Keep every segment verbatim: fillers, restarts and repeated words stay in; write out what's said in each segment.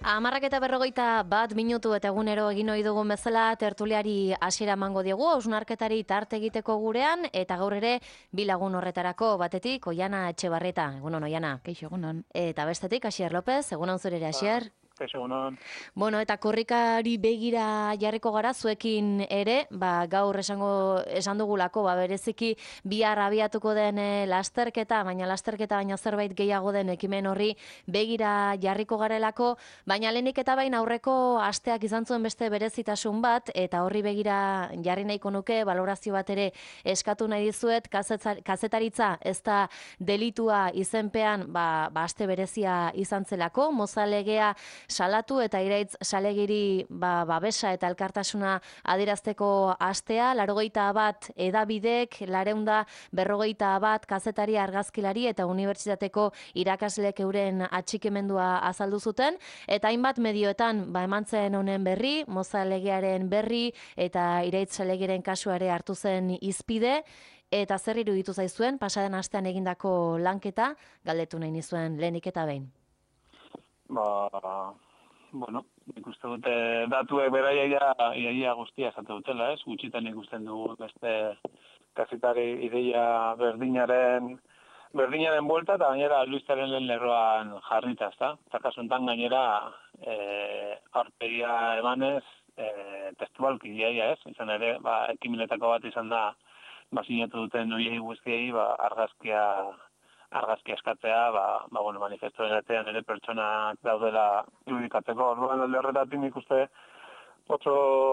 Hamarrak eta berrogeita bat minutu eta egunero egin ohi dugun bezala tertuliari hasiera emango diegu, hausnarketari tarte egiteko gurean, eta gaur ere bi lagun horretarako batetik Oiana Etxebarrieta, egunon Oiana. Kaixo, egunon. Eta bestetik Asier López, egunon zure ere Asier. Kaixo, egunon. Bueno, eta korrikari begira jarriko gara zuekin ere, ba, gaur esango esan dugulako, ba, bereziki bihar abiatuko den eh, lasterketa, baina lasterketa baina zerbait gehiago den ekimen horri begira jarriko garelako, baina lehenik eta bain aurreko asteak izan zuen beste berezitasun bat, eta horri begira jarri nahiko nuke, balorazio bat ere eskatu nahi dizuet, kazetza- kazetaritza ez da delitua izenpean, ba, ba aste berezia izan zelako, mozalegea salatu eta iraitz salegiri ba, babesa eta elkartasuna adierazteko astea, laurogeita bat edabidek, lareunda berrogeita bat kazetari argazkilari eta unibertsitateko irakaslek euren atxikimendua azaldu zuten, eta hainbat medioetan ba, eman zen honen berri, moza legearen berri eta iraitz salegiren kasuare hartu zen izpide, eta zer iruditu zaizuen, pasaden astean egindako lanketa, galdetu nahi nizuen lehenik eta behin. Ba, bueno, ikuste dute datuek beraia iaia guztia esate dutela, ez? Gutxitan ikusten dugu beste kazetari ideia berdinaren berdinaren buelta, eta gainera albistaren lehen lerroan jarrita, ezta? Eta kasu honetan gainera eh, aurpegia emanez eh, testualki iaia, ez? Izan ere, ba, ekimenetako bat izan da, ba, sinatu duten oiei guztiei, ba, argazkia argazki eskatzea, ba, ba bueno, manifestoen artean ere pertsonak daudela irudikatzeko. Orduan alde horretatik nik uste oso,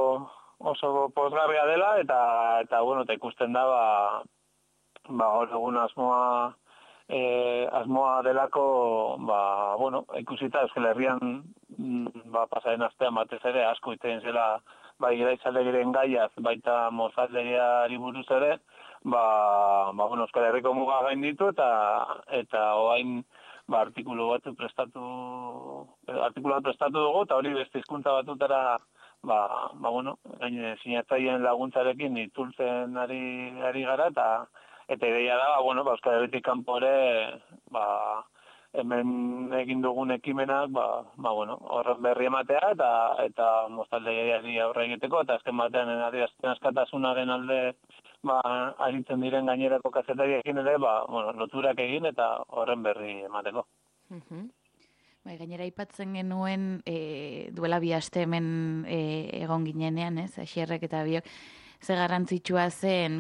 oso pozgarria dela, eta, eta bueno, eta ikusten da, ba, ba hor egun asmoa, eh, asmoa delako, ba, bueno, ikusita Euskal Herrian, ba, pasaren astean batez ere asko iten zela, bai iraitzalegeren gaiaz, baita mozaldegiari buruz ere, ba, ba bueno, Euskal Herriko muga gain ditu eta eta orain ba artikulu bat prestatu artikulu bat prestatu dugu eta hori beste hizkuntza batutara ba, ba bueno, gain sinatzaileen laguntzarekin itzultzen ari ari gara eta eta ideia da, ba, bueno, ba Euskal Herritik kanpo ere ba hemen egin dugun ekimenak, ba, ba bueno, horren berri ematea eta eta mozaldegiari aurre egiteko eta azken batean adierazpen askatasunaren alde ba aritzen diren gainerako kazetariekin ere, ba bueno, loturak egin eta horren berri emateko. Mhm. Bai, gainera aipatzen genuen e, duela bi aste hemen e, egon ginenean, ez? Asierrek eta biok ze garrantzitsua zen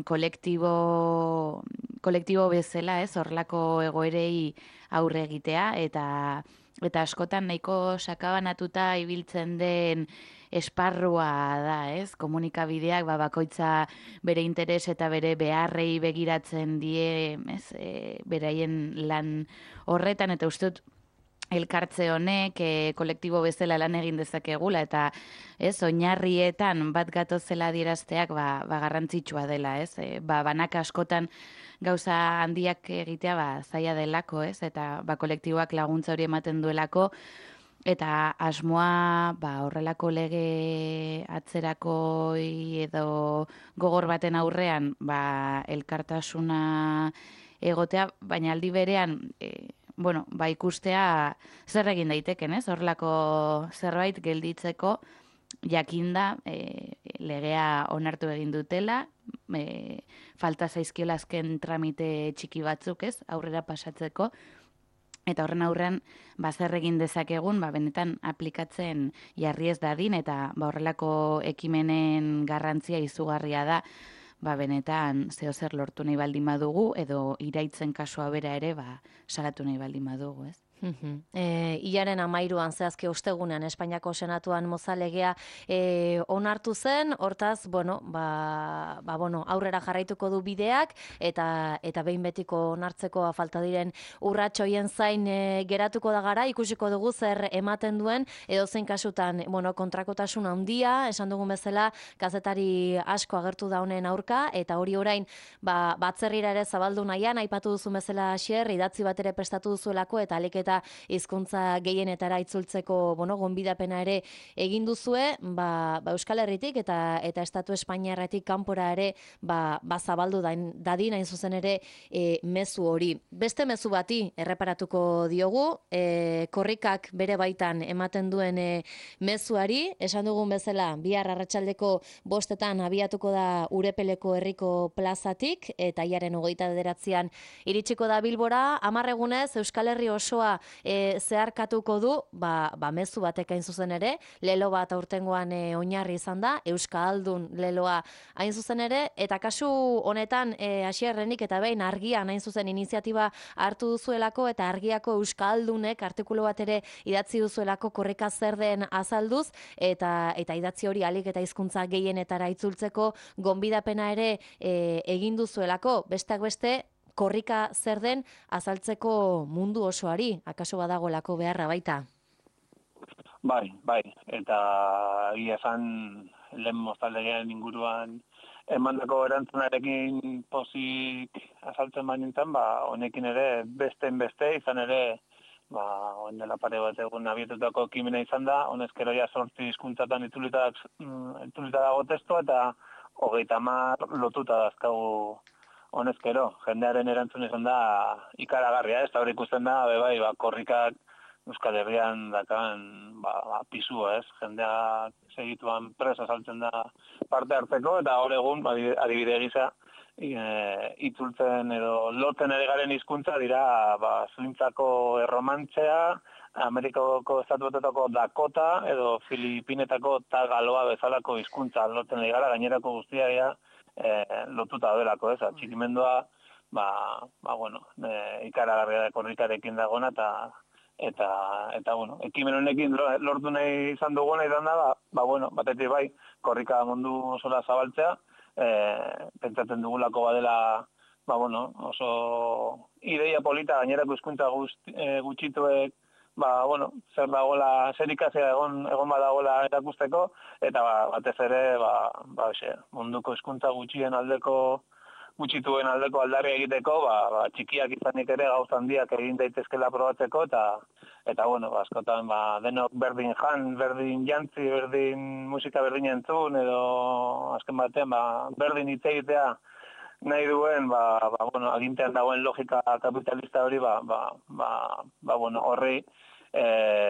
kolektibo kolektibo bezala, ez? Horrelako egoerei aurre egitea eta eta askotan nahiko sakabanatuta ibiltzen den esparrua da, ez? Komunikabideak ba, bakoitza bere interes eta bere beharrei begiratzen die, ez? E, beraien lan horretan, eta uste dut elkartze honek e, kolektibo bezala lan egin dezakegula, eta ez, oinarrietan bat gatozela adierazteak ba, ba garrantzitsua dela, ez? E, ba, banaka askotan gauza handiak egitea ba, zaila delako, ez? Eta ba, kolektiboak laguntza hori ematen duelako, eta asmoa ba, horrelako lege atzerakoi edo gogor baten aurrean ba, elkartasuna egotea, baina aldi berean e, bueno, ba, ikustea zer egin daiteken, ez? Horrelako zerbait gelditzeko jakinda e, legea onartu egin dutela, e, falta zaizkiola azken tramite txiki batzuk, ez? Aurrera pasatzeko. Eta horren aurrean, ba, zer egin dezakegun, ba, benetan aplikatzen jarri ez dadin, eta ba, horrelako ekimenen garrantzia izugarria da, ba, benetan zeo zer lortu nahi baldin badugu, edo iraitzen kasua bera ere, ba, salatu nahi baldin badugu, ez? E, Ilaren amairuan zehazki ostegunean Espainiako Senatuan mozalegea e, onartu zen, hortaz, bueno, ba, ba, bueno, aurrera jarraituko du bideak, eta eta behin betiko onartzeko falta diren urratxoien zain e, geratuko da gara, ikusiko dugu zer ematen duen, edo zein kasutan, bueno, kontrakotasun handia, esan dugun bezala, kazetari asko agertu da honen aurka, eta hori orain, ba, batzerrira ere zabaldu nahian, aipatu duzu bezala Asier, idatzi bat ere prestatu duzuelako, eta alik eta da hizkuntza gehienetara itzultzeko, bueno, gonbidapena ere egin duzue, ba, ba Euskal Herritik eta eta Estatu Espainiarretik kanpora ere ba, ba zabaldu dadin hain zuzen ere e, mezu hori. Beste mezu bati erreparatuko diogu, e, korrikak bere baitan ematen duen e, mezuari, esan dugun bezala, bihar arratsaldeko bostetan abiatuko da Urepeleko herriko plazatik, eta iaren hogeita bederatzian iritsiko da Bilbora, hamar egunez Euskal Herri osoa e, zeharkatuko du, ba, ba mezu batek hain zuzen ere, lelo bat aurtengoan e, oinarri izan da, Euskaldun leloa hain zuzen ere, eta kasu honetan e, hasierrenik eta behin argian hain zuzen iniziatiba hartu duzuelako, eta argiako Euskaldunek artikulu bat ere idatzi duzuelako korrika zer den azalduz, eta eta idatzi hori alik eta hizkuntza gehienetara itzultzeko gonbidapena ere e, egin duzuelako, besteak beste korrika zer den azaltzeko mundu osoari, akaso badagoelako beharra baita. Bai, bai, eta egia esan lehen moztaldegian inguruan emandako erantzunarekin pozik azaltzen banintzen, ba, honekin ere besten beste, izan ere, ba, oen dela pare bat egun abietutako ekimena izan da, honezkero ja sortzi hizkuntzatan itzulita dago testo, eta hogeita hamar lotuta dazkagu honezkero. Jendearen erantzun izan da ikaragarria, ez da hori ikusten da, bai, ba, korrikak Euskal Herrian dakan ba, ba, pisua, ez? Jendeak segituan presa saltzen da parte hartzeko, eta hor egun, adibide gisa, e, itzultzen edo lotzen ere garen hizkuntza dira ba, zuintzako erromantzea, Amerikako estatuetetako Dakota edo Filipinetako Tagaloa bezalako hizkuntza lotzen ere gara, gainerako guztia dira e, lotuta delako, ez? Atxikimendua, ba, ba, bueno, e, ikaragarria korrikarekin dagona, eta Eta, eta bueno, ekimen honekin lortu nahi izan duguna izan da, ba, ba bueno, batetik bai, korrika mundu osola zabaltzea, e, pentsatzen dugulako badela, ba bueno, oso ideia polita gainerako hizkuntza e, gutxituek, ba bueno, zer dagoela, zer ikasia egon, egon badagoela erakusteko, eta ba, batez ere, ba, ba, xe, munduko hizkuntza gutxien aldeko, gutxituen aldeko aldarri egiteko, ba, ba, txikiak izanik ere gauz handiak egin daitezkela probatzeko, eta, eta bueno, ba, askotan ba, denok berdin jan, berdin jantzi, berdin musika berdin entzun, edo azken batean ba, berdin hitz egitea nahi duen, ba, ba, bueno, agintean dagoen logika kapitalista hori, ba, ba, ba, ba, bueno, horri, e,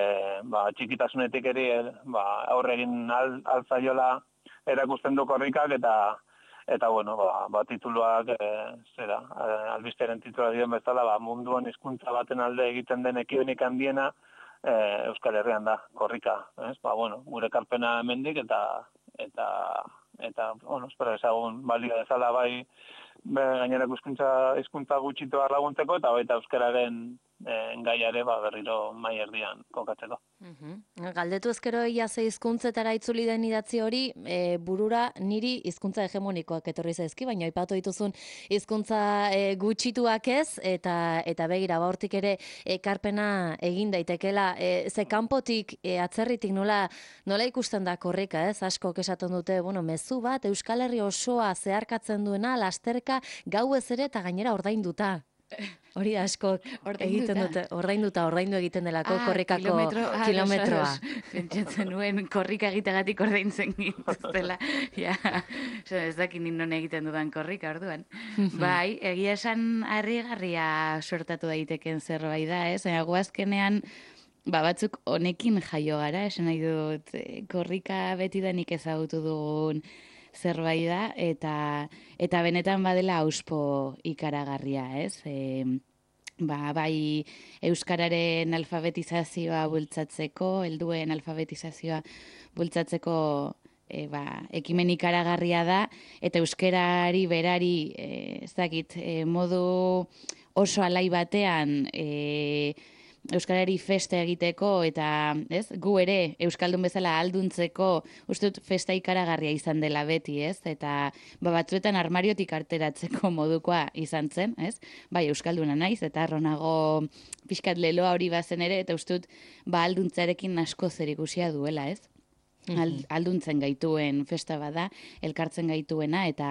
ba, txikitasunetik eri, ba, aurre egin al, alzaiola erakusten du korrikak, eta Eta, bueno, ba, ba tituluak, e, zera, albisteren titula diren bezala, ba, munduan hizkuntza baten alde egiten den ekibenik handiena e, Euskal Herrian da, korrika. Ez? Ba, bueno, gure karpena hemendik eta, eta, eta, bueno, espero ezagun balio dezala bai, gainerako hizkuntza hizkuntza gutxitua laguntzeko, eta baita euskararen e, gaiare ba, berriro mai erdian kokatzeko. Uh-huh. Galdetu ezkero ia ze hizkuntzetara itzuli den idatzi hori, e, burura niri hizkuntza hegemonikoak etorri zaizki, baina aipatu dituzun hizkuntza e, gutxituak ez, eta eta begira, ba hortik ere ekarpena egin daitekela. E, ze kanpotik, e, atzerritik nola nola ikusten da korrika, ez? Askok esaten dute, bueno, mezu bat Euskal Herri osoa zeharkatzen duena, lasterka, gauez ere eta gainera ordainduta. Hori asko egiten dute, ordainduta, ordaindu egiten delako ah, korrikako kilometro, ah, kilometroa. Pentsatzen nuen korrika egitegatik ordaintzen gintuztela. Ja, ez dakit non egiten dudan korrika orduan. Bai, egia esan harrigarria sortatu daiteken zerbait da, ez? Baina guazkenean, ba, batzuk honekin jaio gara, esan nahi dut, korrika betidanik ezagutu dugun zerbait da, eta eta benetan badela auspo ikaragarria, ez? E, ba, bai euskararen alfabetizazioa bultzatzeko, helduen alfabetizazioa bultzatzeko e, ba, ekimen ikaragarria da, eta euskarari berari, e, ez dakit, e, modu oso alai batean, e, euskarari festa egiteko eta, ez, gu ere euskaldun bezala alduntzeko, uste dut festa ikaragarria izan dela beti, ez? Eta ba, batzuetan armariotik arteratzeko modukoa izan zen, ez? Bai, euskalduna naiz eta arronago pixkat leloa hori bazen ere, eta uste dut ba alduntzarekin asko zerikusia duela, ez? Mm-hmm. Alduntzen gaituen festa bada, elkartzen gaituena, eta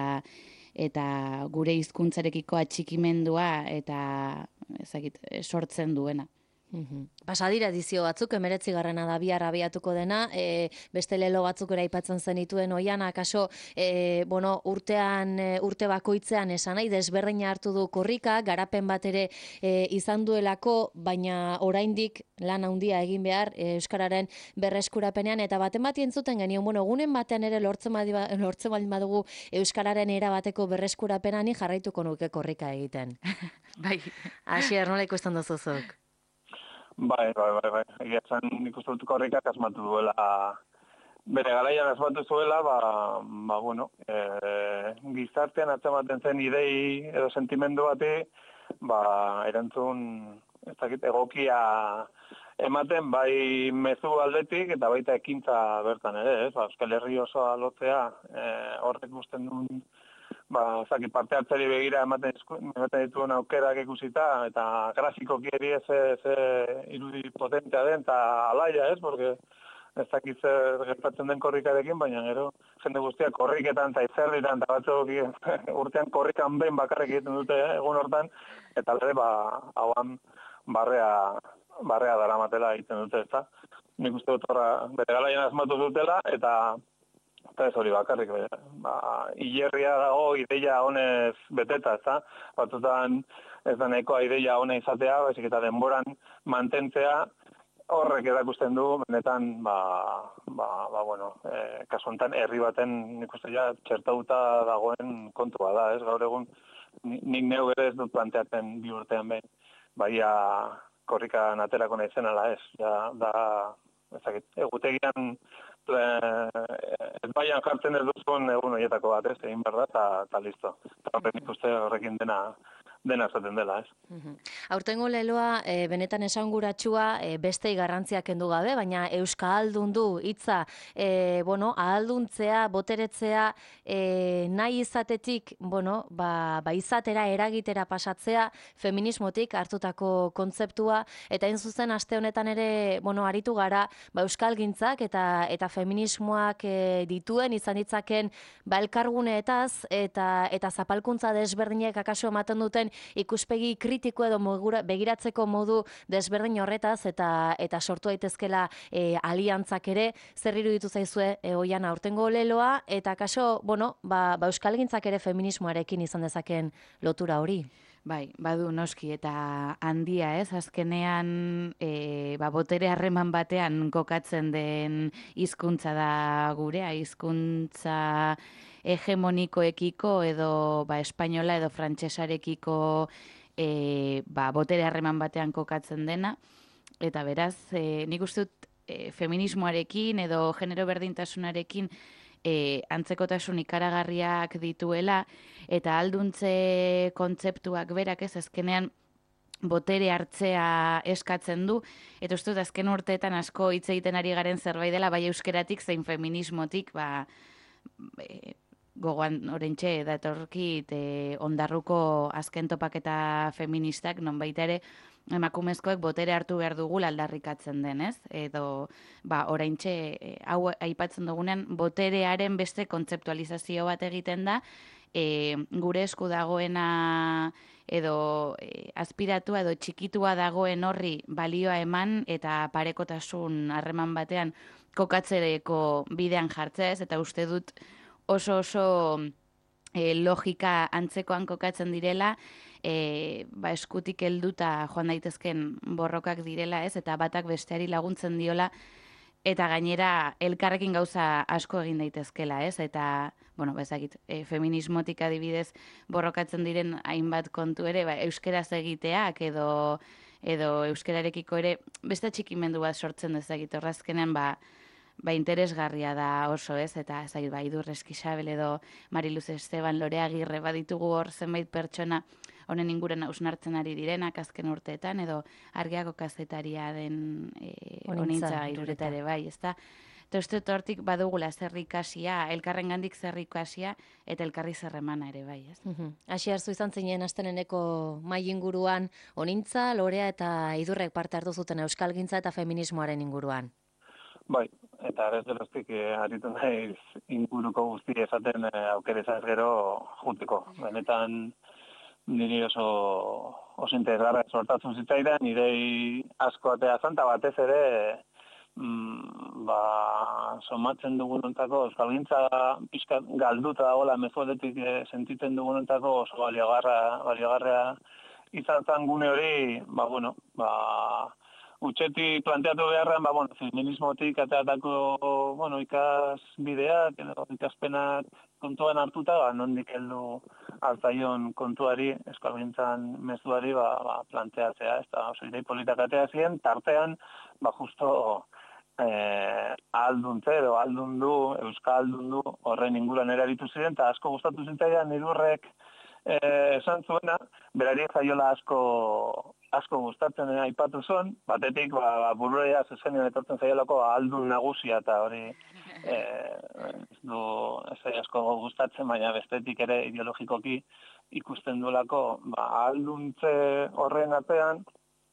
eta gure hizkuntzarekiko atxikimendua eta ezagit, sortzen duena. Pasadira edizio batzuk, emeretzi garrana da bihar abiatuko dena, e, beste lelo batzuk ere aipatzen zenituen Oiana, akaso e, bueno, urtean, e, urte bakoitzean esan nahi, desberdina hartu du korrika, garapen bat ere e, izan duelako, baina oraindik lan handia egin behar e, Euskararen berreskurapenean, eta baten bat entzuten genion, bueno, egunen batean ere lortzen baldin badugu Euskararen erabateko berreskurapenan, ni jarraituko nuke korrika egiten. Bai. Asier, nola ikusten duzuzuk? Bai, bai, bai, bai. Egia zen nik uste dut korrikak asmatu duela, bere garaian asmatu zuela, ba, ba bueno, e, gizartean atzematen zen idei edo sentimendu bati, ba, erantzun, ez dakit, egokia ematen bai mezu aldetik eta baita ekintza bertan ere, ez? Ba, Euskal Herri osoa lotzea, e, horrek gusten duen, ba, zaki, parte hartzeri begira ematen, ematen dituen aukerak ikusita, eta grafikoki eri ez, ez irudi potentea den, eta alaia, ez, porque ez dakit zer gertatzen den korrikarekin, baina gero jende guztiak korriketan eta izerritan, eta batzuk urtean korrikan behin bakarrik egiten dute, eh, egun hortan, eta lere, ba, hauan barrea, barrea daramatela egiten dute, ezta. Nik uste dut horra bere garaian asmatu dutela, eta eta ez hori bakarrik, ba, hilerria dago ideia honez beteta, ezta? Batzutan ez da nahikoa ideia hona izatea, baizik eta denboran mantentzea, horrek erakusten du, benetan, ba, ba, ba bueno, e, kasu honetan herri baten nik uste ja txertatuta dagoen kontua da, ez? Gaur egun nik neu ere ez dut planteatzen bi urtean behin, baia korrikan aterako nahi zenala, ez? Ja, da, ezakit, egutegian ez baian jartzen ez duzun egun horietako bat, ez, egin behar da, eta listo. Eta horrek ikuste horrekin dena, dena zaten dela, ez. Uh-huh. Aurtengo leloa, e, benetan esanguratsua, e, bestei garrantzia kendu gabe, baina euskaldun du hitza, e, bueno, ahalduntzea, boteretzea, e, nahi izatetik, bueno, ba, ba izatera, eragitera pasatzea, feminismotik hartutako kontzeptua, eta hain zuzen aste honetan ere, bueno, aritu gara, ba, euskalgintzak eta eta feminismoak e, dituen izan ditzaken ba elkarguneetaz eta eta zapalkuntza desberdinek akaso ematen duten ikuspegi kritiko edo mogura, begiratzeko modu desberdin horretaz eta eta sortu daitezkela e, aliantzak ere, zer iruditu zaizue e, Oiana aurtengo leloa eta akaso, bueno, ba, ba euskalgintzak ere feminismoarekin izan dezaken lotura hori? Bai, badu noski eta handia, ez? Azkenean, e, ba, botere harreman batean kokatzen den hizkuntza da gurea, hizkuntza hegemonikoekiko edo ba, espainola edo frantsesarekiko e, ba, botere harreman batean kokatzen dena. Eta beraz, e, nik uste dut e, feminismoarekin edo genero berdintasunarekin E, antzekotasun ikaragarriak dituela, eta alduntze kontzeptuak berak ez azkenean botere hartzea eskatzen du, eta uste dut azken urteetan asko hitz egiten ari garen zerbait dela, bai euskeratik zein feminismotik, ba, e, gogoan orentxe datorkit e, ondarruko azken topaketa feministak, non baita ere, emakumezkoek botere hartu behar dugu aldarrikatzen denez, edo ba, oraintxe hau aipatzen dugunean boterearen beste kontzeptualizazio bat egiten da, e, gure esku dagoena edo e, aspiratua edo txikitua dagoen horri balioa eman eta parekotasun harreman batean kokatzereko bidean jartzea ez, eta uste dut oso oso e, logika antzekoan kokatzen direla, E, ba, eskutik helduta joan daitezken borrokak direla, ez? Eta batak besteari laguntzen diola, eta gainera elkarrekin gauza asko egin daitezkela, ez? Eta, bueno, bezakit, e, feminismotik adibidez borrokatzen diren hainbat kontu ere, ba, euskeraz egiteak edo edo euskerarekiko ere beste txikimendu bat sortzen dezakit, horrazkenean, ba, ba interesgarria da oso, ez? Eta ezagik, ba, Idur Eskixabel edo Mariluz Esteban, Lore Agirre baditugu hor zenbait pertsona honen inguren hausnartzen ari direnak azken urteetan, edo argiako kazetaria den e, honintza Irureta ere bai, ezta? Eta uste dut hortik badugula zer ikasia, elkarrengandik zer ikasia, eta elkarri zerremana ere bai, ez? Hasi hartu izan zinen asteleneko mai inguruan honintza, Lorea eta Idurrek parte hartu zuten euskalgintza eta feminismoaren inguruan. Bai, eta ez geroztik eh, aritu naiz inguruko guzti esaten eh, aukera izan gero juteko. Benetan niri oso oso interesgarra sortatzen zitzaidan, nire asko atea zan, eta batez ere, mm, ba, somatzen dugunontako, euskalgintza pixka galduta dagoela mezualetik e, sentitzen dugunontako oso baliogarra, baliogarra izan zan gune hori, ba, bueno, ba, utxetik planteatu beharrean, ba, bueno, feminismotik ateatako, bueno, ikas bideak, edo ikaspenak kontuan hartuta, ba, nondik heldu hartzaion kontuari, euskalgintzan mezuari, ba, ba, planteatzea, ez da, oso idei politak atea ziren, tartean, ba, justo eh, alduntze edo aldundu, euskaldundu horren inguruan erabitu ziren, eta asko gustatu zitzaidan nidurrek eh, esan zuena, berari zaiola asko asko gustatzen dena aipatu zuen, batetik ba, ba, bururea zuzenean etortzen zaiolako aldun nagusia eta hori eh, ez du ez zai asko gustatzen, baina bestetik ere ideologikoki ikusten duelako ba, alduntze horren artean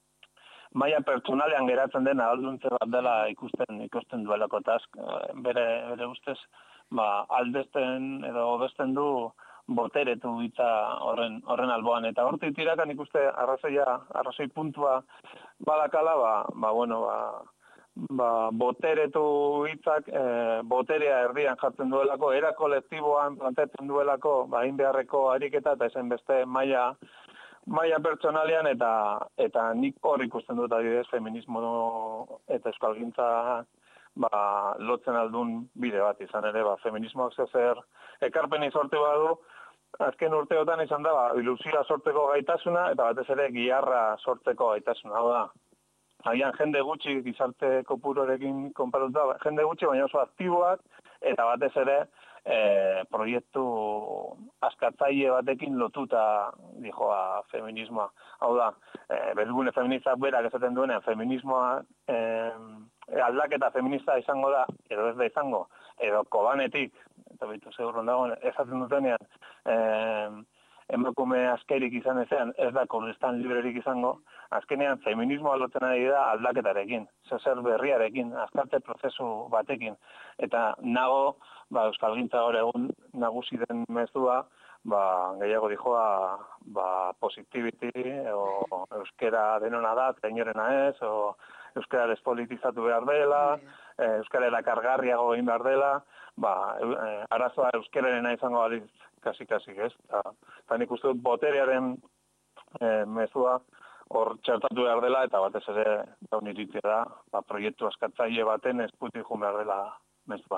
maila pertsonalean geratzen dena alduntze bat dela ikusten ikusten duelako eta bere, bere ustez ba, aldesten edo hobesten du boteretu hitza horren horren alboan eta hortik tirakan ikuste arrazoia arrazoi puntua badakala ba ba bueno ba ba boteretu hitzak e, boterea erdian jartzen duelako era kolektiboan planteatzen duelako ba egin beharreko ariketa eta esen beste maila maila pertsonalean eta eta nik hor ikusten dut adibidez feminismo eta euskalgintza ba, lotzen aldun bide bat izan ere, ba, feminismoak zer ekarpeni sortu badu, azken urteotan izan da, ba, ilusioa sortzeko gaitasuna, eta batez ere giharra sortzeko gaitasuna, hau da. Agian jende gutxi gizarte kopurorekin konparatuta, jende gutxi baina oso aktiboak, eta batez ere e, proiektu askatzaile batekin lotuta dijoa feminismoa. Hau da, e, bergune feministak berak esaten duenean, feminismoa e, aldaketa feminista izango da, edo ez da izango, edo kobanetik, eta behitu segurron dagoen, esaten dutenean, eh, emakume askerik izan ezean, ez da kurdistan librerik izango, azkenean feminismoa lotzen ari da aldaketarekin, zer berriarekin, azkarte prozesu batekin, eta nago, ba, euskalgintza gaur egun nagusi den mezua, ba, gehiago dijoa, ba, positivity, o euskera denona da, teinorena ez, o euskara despolitizatu behar dela, euskara erakargarriago egin behar dela, ba, arazoa euskararena izango baliz kasi-kasi, ez? Eta nik uste dut boterearen e, mezua hor txertatu behar dela, eta batez ere daun iritzia da, ba, proiektu askatzaile baten esputik jun behar dela mezua.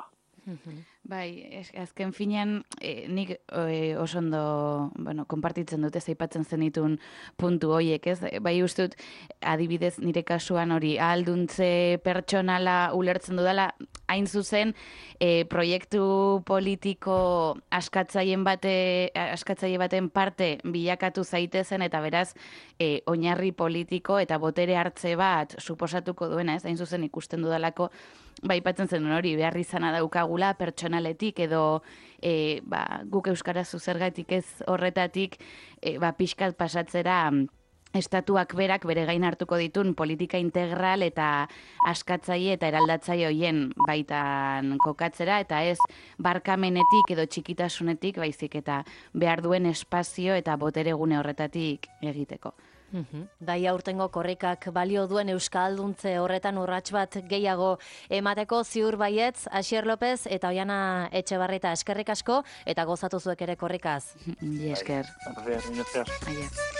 Bai, azken finean e, nik e, oso ondo, bueno, konpartitzen dute aipatzen zenitun puntu hoiek, ez? Bai ustut, adibidez nire kasuan hori ahalduntze pertsonala ulertzen dudala, hain zuzen e, proiektu politiko askatzaileen bate, askatzaile baten parte bilakatu zaitezen eta beraz e, oinarri politiko eta botere hartze bat suposatuko duena, ez? Hain zuzen ikusten dudalako bai aipatzen zen hori behar izana daukagula pertsonaletik edo e, ba, guk euskaraz zergatik ez horretatik e, ba, pixkat pasatzera estatuak berak bere gain hartuko ditun politika integral eta askatzaile eta eraldatzaile hoien baitan kokatzera eta ez barkamenetik edo txikitasunetik baizik eta behar duen espazio eta boteregune horretatik egiteko. Uhum. Daia urtengo korrikak balio duen euskalduntze horretan urrats bat gehiago emateko ziur baietz, Asier López eta Oiana Etxebarrieta eskerrik asko eta gozatu zuek ere korrikaz. Esker. Bai,